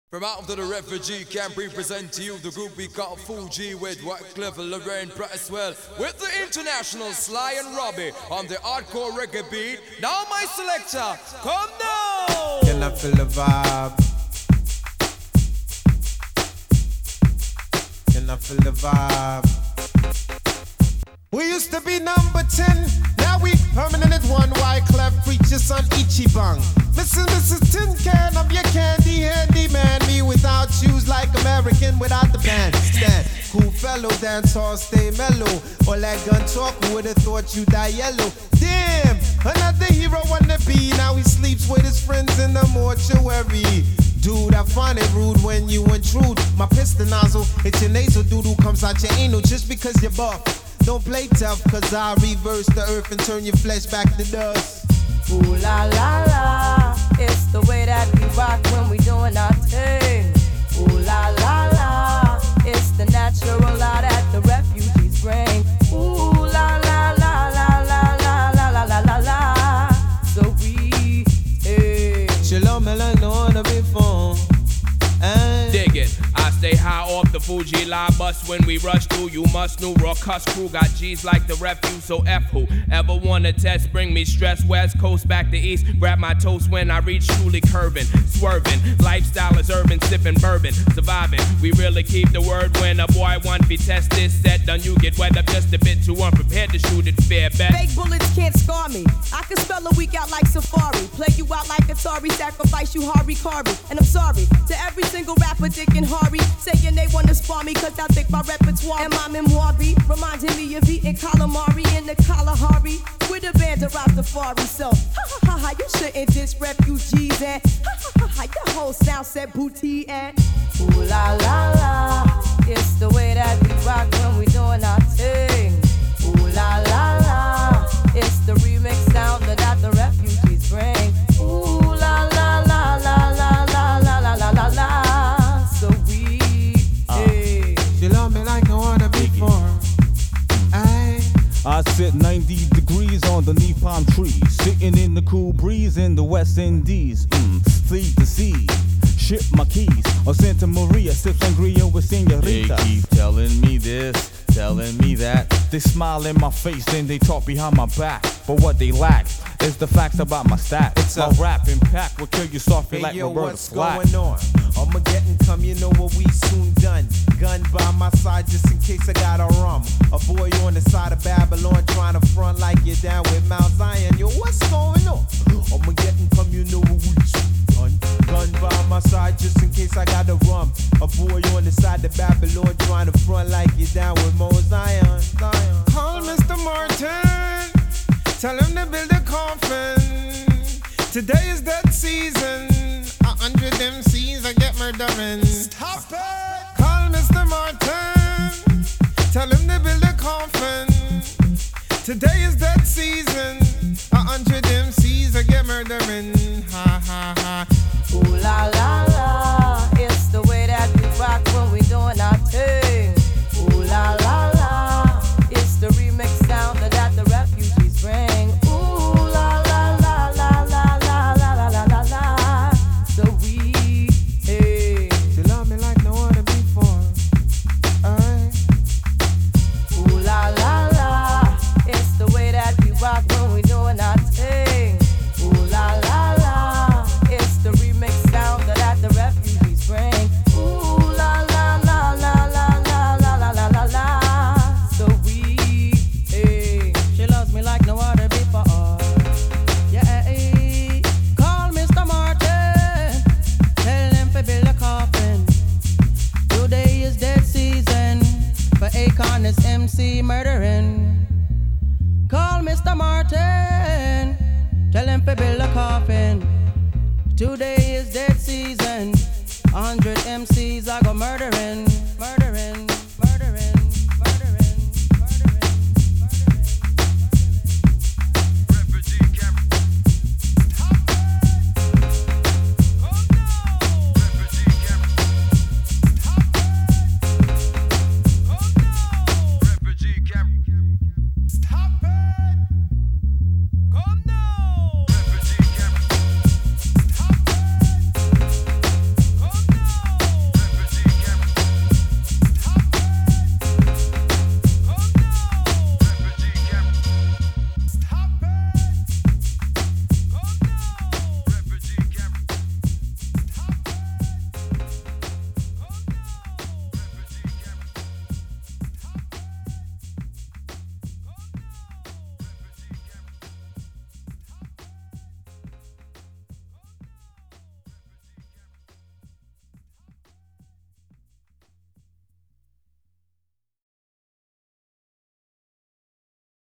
From out of the refugee camp, we present to you the group we call Fuji with Wycliffe, Lorraine Presswell, with the international Sly and Robbie on the hardcore reggae beat. Now my selector, come now! Can I feel the vibe? Can I feel the vibe? We used to be number 10, now we permanent at 1. Wyclef preacher son Ichibang. Mrs. Tin Can, I'm your candy handy man. Me without shoes like American without the bandstand. Cool fellow, dance hall, stay mellow. All that gun talk, who would've thought you die yellow? Damn, another hero wanna be. Now he sleeps with his friends in the mortuary. Dude, I find it rude when you intrude. My piston nozzle hits your nasal, doodle comes out your anal just because you're buff. Don't play tough, cause I reverse the earth and turn your flesh back to dust. Ooh la la la, it's the way that we rock when we doing our thing. Ooh la la la, it's the natural law that the refugees bring. Ooh la la la la la la la la la la la. So we, hey. Shalom, like no one before. Dig it. I stay high off the Fuji line bus when we rush through. You must know raw cuss crew got G's like the refuse. So F who ever wanna test, bring me stress. West coast back to east, grab my toast when I reach truly curving, swerving. Lifestyle is urban, sipping bourbon, surviving. We really keep the word when a boy want be test this set. Done you get wet up just a bit too unprepared to shoot it fair bet. Fake bullets can't scar me. I can spell a week out like Safari, play you out like Atari, sacrifice you Hari Kari. And I'm sorry to every single rapper, Dick and Hari, saying they wanna spar me cause I think my repertoire and my memoir be reminding me of eating calamari in the Kalahari with a band of Rastafari. So, ha ha ha, you shouldn't diss refugees and ha ha ha ha, your whole sound said booty and ooh la la la, it's the way that we rock when we doing our thing. Ooh la la la, it's the remix sound that the refugees bring. Ooh la la la la la la la la la la la. So we, hey. You love me like no one before. I sit 90 degrees underneath palm trees, sitting in the cool breeze in the West Indies. Sea to sea, ship my keys. Or Santa Maria, sip sangria with senorita. They keep telling me this, telling me that. They smile in my face and they talk behind my back. But what they lack is the facts about my stats. My rap impact will kill you softly like yo, Roberta what's Flack. going on? Armageddon come, you know what we soon done. Gun by my side just in case I got a rum. A boy on the side of Babylon trying to front like you're down with Mount Zion. Yo, what's going on? Armageddon come, you know what we soon done. Gun by my side just in case I got a rum. A boy on the side of Babylon trying to front like you're down with Mount Zion. Call Mr. Martin, tell him to build a coffin. Today is that season. 100 MCs I get murdering. Stop it! Call Mr. Martin, tell him to build a coffin. Today is that season. 100 MCs I get murdering. Ha ha ha. Ooh la la la, it's the way that we rock when we doing our thing. Ooh la la la, it's the remix sound that the refugees bring. Ooh la la la la la la la la la la la. So we, hey. You love me like no other before. Alright. Ooh la la la, it's the way that we rock when we doing our thing. Ooh la la la, it's the remix sound that the refugees bring. Ooh la la la la la la la la la la la. So we, hey. She loves me like no other before. Yeah, hey. Call Mr. Martin, tell him to build a coffin. Today is dead season for Akon is MC murdering. Call Mr. Martin, tell him to build a coffin. Today is dead season, 100 MCs I go murdering.